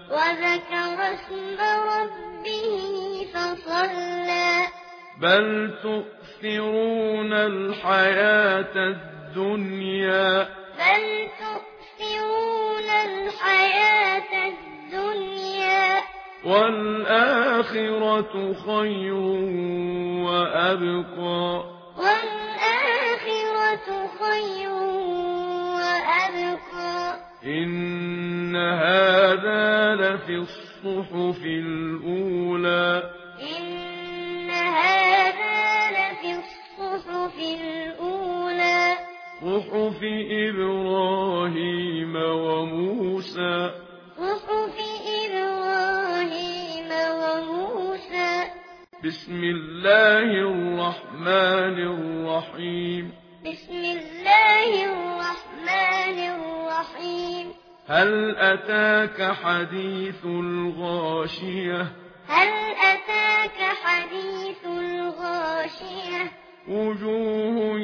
وذكر اسم ربه فصلى بل تؤثرون الحياة الدنيا بل تؤثرون الحياة الدنيا والآخرة خير وأبقى والآخرة خير وأبقى إن هذا لفي الصحف الأولى إن هذا لفي الصحف الأولى صحف إبراهيم وموسى صحف إبراهيم وموسى بسم الله الرحمن الرحيم بسم الله الرحمن الرحيم هل أتاك حديث الغاشية هل أتاك حديث الغاشية وجوه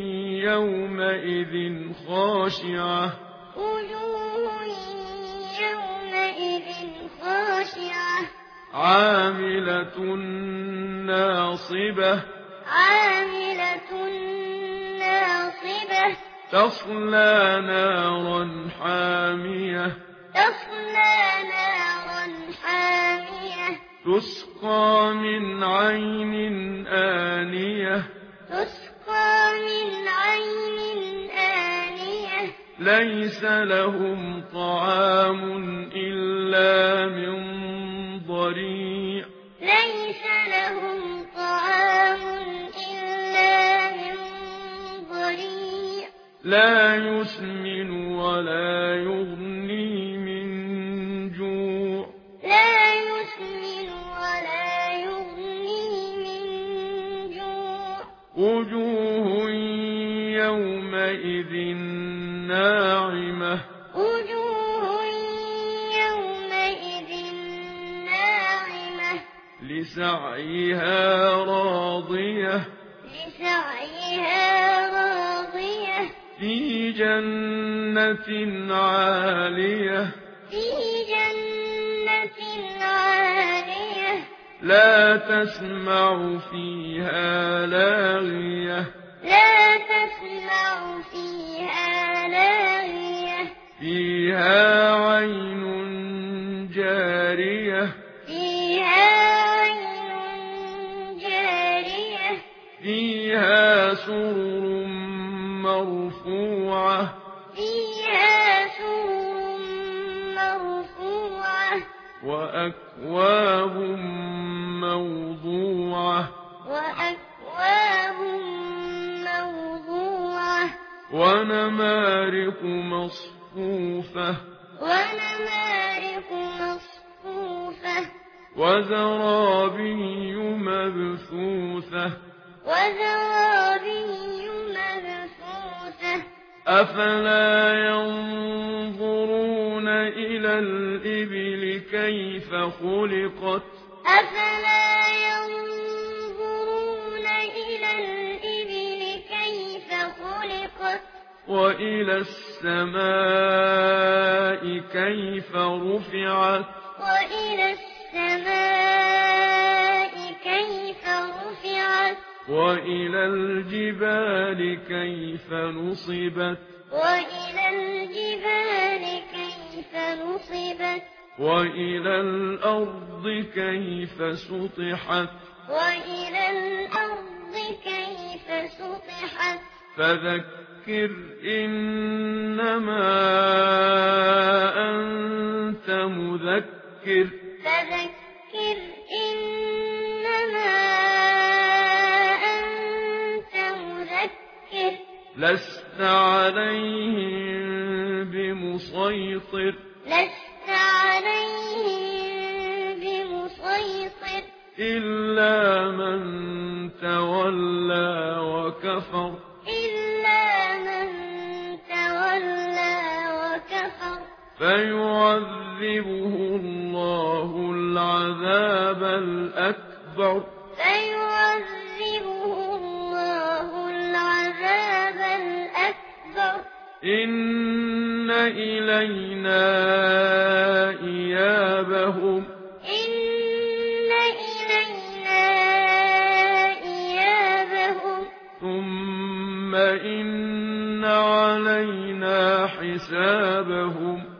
يومئذ خاشعة وجوه يومئذ خاشعة عاملة ناصبة عاملة ناصبة تصلى نارا حامية تصلى نارا حامية تسقى من عين آنية تسقى من عين آنية ليس لهم طعام إلا من ضريع ليس لهم طعام إلا من ضريع لا يسمن ولا يغني من جوع لا يسمن ولا يغني من جوع وجوه يومئذ ناعمة وجوه يومئذ ناعمة لسعيها راضية لسعيها راضية في جنة عالية في جنة عالية لا تسمع فيها لاغية لا تسمع فيها لاغية فيها عين جارية فيها عين جارية فيها سرر مرفوعة فيها سرر مرفوعة وأكواب موضوعة وأكواب موضوعة ونمارق مصفوفة ونمارق مصفوفة وزرابي مبثوثة وزرابي مبثوثة أفلا ينظرون إلى الإبل كيف خلقت أفلا ينظرون إلى الإبل كيف خلقت وإلى السماء كيف رفعت وإلى السماء كيف رفعت وإلى الجبال كيف نصبت وإلى الجبال كيف نصبت وإلى الأرض كيف سطحت وإلى الأرض كيف سطحت فذكر إنما أنت مذكر فذكر إنما أنت مذكر لست عليهم بمسيطر لست عليهم بمسيطر إلا من تولى وكفر إلا من تولى وكفر فيعذبه الله العذاب الأكبر فيعذبه الله العذاب الأكبر إن إلينا إيابهم إيابهم إن إلينا إيابهم ثم إن علينا حسابهم